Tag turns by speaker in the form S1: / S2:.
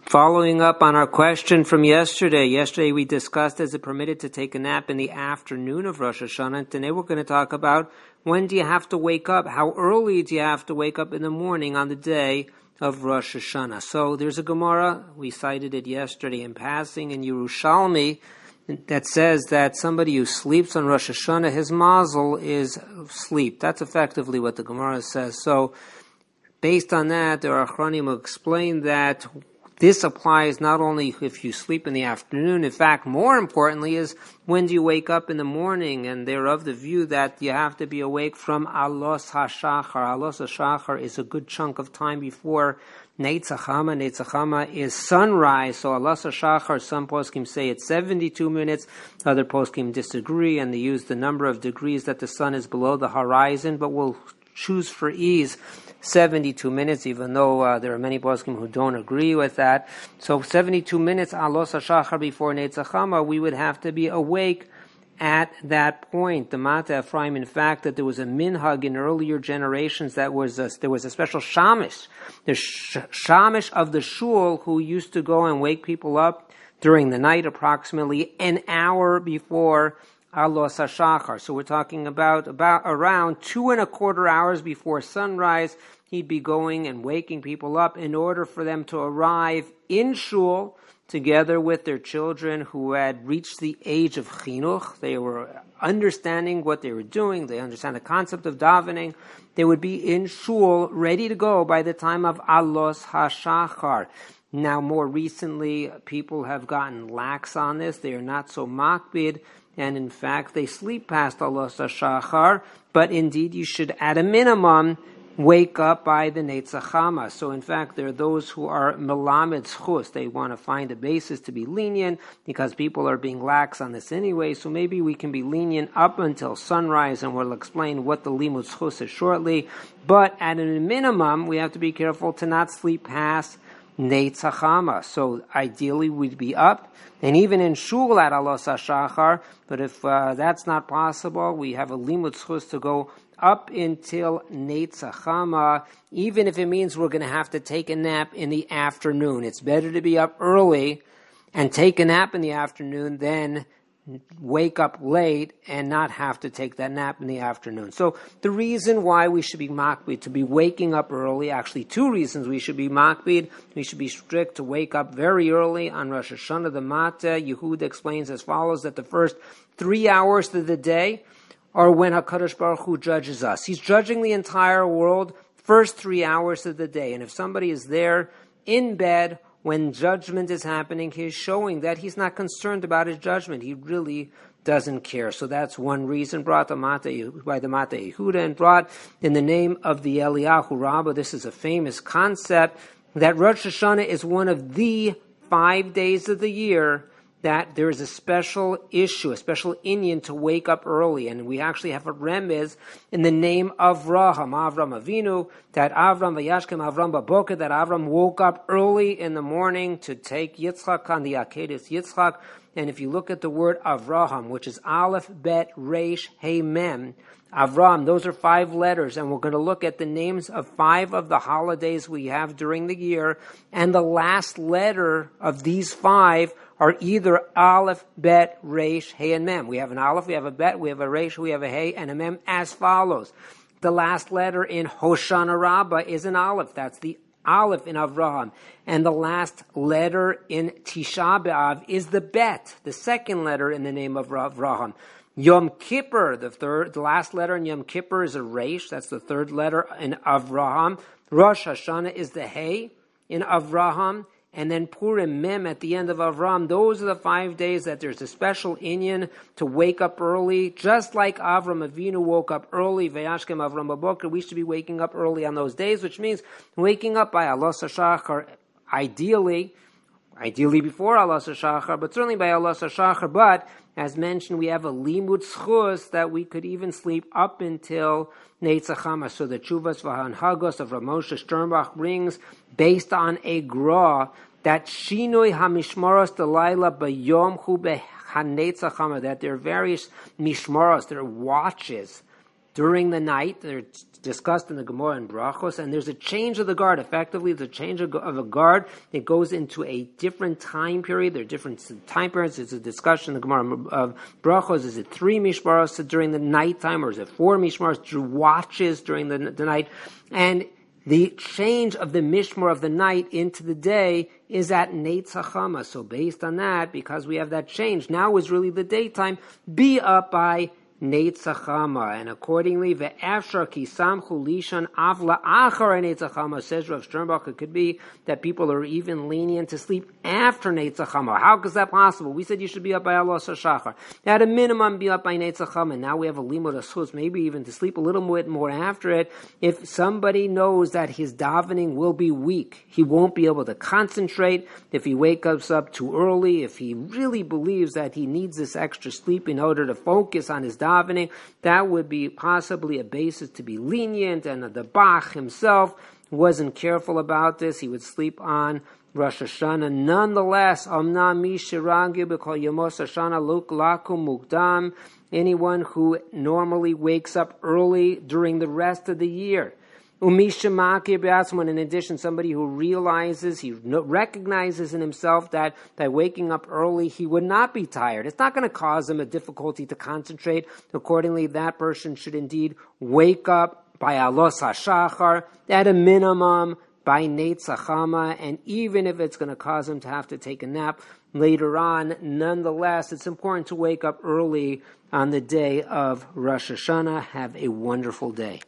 S1: Following up on our question from yesterday. Yesterday we discussed, is it permitted to take a nap in the afternoon of Rosh Hashanah? And today we're going to talk about, when do you have to wake up? How early do you have to wake up in the morning on the day of Rosh Hashanah? So there's a Gemara, we cited it yesterday in passing, in Yerushalmi, that says that somebody who sleeps on Rosh Hashanah, his mazel is sleep. That's effectively what the Gemara says. So based on that, there are Achronim who explain that this applies not only if you sleep in the afternoon. In fact, more importantly is, when do you wake up in the morning? And they're of the view that you have to be awake from Alos HaShachar. Alos HaShachar is a good chunk of time before Neitzachama. Neitzachama is sunrise. So Alos HaShachar, some poskim say it's 72 minutes. Other poskim disagree, and they use the number of degrees that the sun is below the horizon. But we'll choose for ease 72 minutes, even though there are many poskim who don't agree with that. So 72 minutes, Alos HaShachar, before Neitzachama, we would have to be awake at that point. The Mata Ephraim, in fact, that there was a minhag in earlier generations, there was a special shamish, the shamish of the shul, who used to go and wake people up during the night, approximately an hour before Alos HaShachar. So we're talking about around 2.25 hours before sunrise, he'd be going and waking people up in order for them to arrive in shul together with their children who had reached the age of chinuch. They were understanding what they were doing. They understand the concept of davening. They would be in shul ready to go by the time of Alos HaShachar. Now, more recently, people have gotten lax on this. They are not so makbid, and in fact, they sleep past Alos HaShachar, but indeed you should, at a minimum, wake up by the Neitzachama. So in fact, there are those who are melamed zchus. They want to find a basis to be lenient because people are being lax on this anyway. So maybe we can be lenient up until sunrise, and we'll explain what the limud zchus is shortly. But at a minimum, we have to be careful to not sleep past Neitzachama. So ideally we'd be up, and even in shul at Alos HaShachar. But if that's not possible, we have a limud zchus to go up until Neitzachama, even if it means we're going to have to take a nap in the afternoon. It's better to be up early and take a nap in the afternoon than wake up late and not have to take that nap in the afternoon. So the reason why we should be makbid to be waking up early, actually two reasons we should be makbid. We should be strict to wake up very early on Rosh Hashanah. The Mata Yehuda explains as follows, that the first 3 hours of the day are when HaKadosh Baruch Hu judges us. He's judging the entire world first 3 hours of the day. And if somebody is there in bed when judgment is happening, he's showing that he's not concerned about his judgment. He really doesn't care. So that's one reason brought by the Mata Yehuda, and brought in the name of the Eliyahu Rabbah. This is a famous concept that Rosh Hashanah is one of the 5 days of the year that there is a special issue, a special inyan to wake up early. And we actually have a remez in the name of Avram Avinu, that Avram vayashkem Avram baboker, that Avram woke up early in the morning to take Yitzchak on the Akedah Yitzchak. And if you look at the word Avraham, which is Aleph, Bet, Resh, Hey, Mem, Avram, those are 5 letters, and we're going to look at the names of 5 of the holidays we have during the year, and the last letter of these 5 are either Aleph, Bet, Resh, Hey, and Mem. We have an Aleph, we have a Bet, we have a Resh, we have a Hey, and a Mem as follows. The last letter in Hoshana Rabbah is an Aleph. That's the Aleph in Avraham. And the last letter in Tisha B'Av is the Bet, the second letter in the name of Avraham. Yom Kippur, the last letter in Yom Kippur is a Resh. That's the third letter in Avraham. Rosh Hashanah is the Hey in Avraham. And then Purim, Mem at the end of Avram. Those are the 5 days that there's a special inyan to wake up early. Just like Avram Avinu woke up early, Vayashkem Avram Baboker, we should be waking up early on those days, which means waking up by Alos HaShachar, ideally before Alos HaShachar, but certainly by Alos HaShachar. But as mentioned, we have a limud zchus that we could even sleep up until Neitzachama. So the Tshuvas V'Hanhagos of Rav Moshe Sternbach brings, based on a gra, that Shinoi HaMishmaros Delayla B'Yom Hu BeHaNeitzachama, that there are various mishmaros, there are watches during the night. They're discussed in the Gemara and Brachos, and there's a change of the guard. Effectively, the change of a guard. It goes into a different time period. There are different time periods. There's a discussion in the Gemara of Brachos. Is it 3 mishmaros during the nighttime, or is it 4 mishmaros, watches during the night? And the change of the mishmar of the night into the day is at Neitz HaChama. So based on that, because we have that change, now is really the daytime, be up by Neitz HaChama. And accordingly, ve'afshar ki samchu lishan avla achar Neitz HaChama, says Rav Sternbach, it could be that people are even lenient to sleep after Neitz HaChama. How is that possible? We said you should be up by Alos HaShachar. At a minimum, be up by Neitz HaChama. Now we have a limud asus, maybe even to sleep a little bit more after it. If somebody knows that his davening will be weak, he won't be able to concentrate if he wakes up too early, if he really believes that he needs this extra sleep in order to focus on his davening, that would be possibly a basis to be lenient. And the Bach himself wasn't careful about this. He would sleep on Rosh Hashanah. Nonetheless, Amnam mi shiragi b'kol yomos Hashanah luk lakum mukdam, anyone who normally wakes up early during the rest of the year. Umisha makir b'atzman, in addition, somebody who realizes, he recognizes in himself that by waking up early, he would not be tired. It's not going to cause him a difficulty to concentrate. Accordingly, that person should indeed wake up by Alos HaShachar, at a minimum, by Neitz HaChama, and even if it's going to cause him to have to take a nap later on, nonetheless, it's important to wake up early on the day of Rosh Hashanah. Have a wonderful day.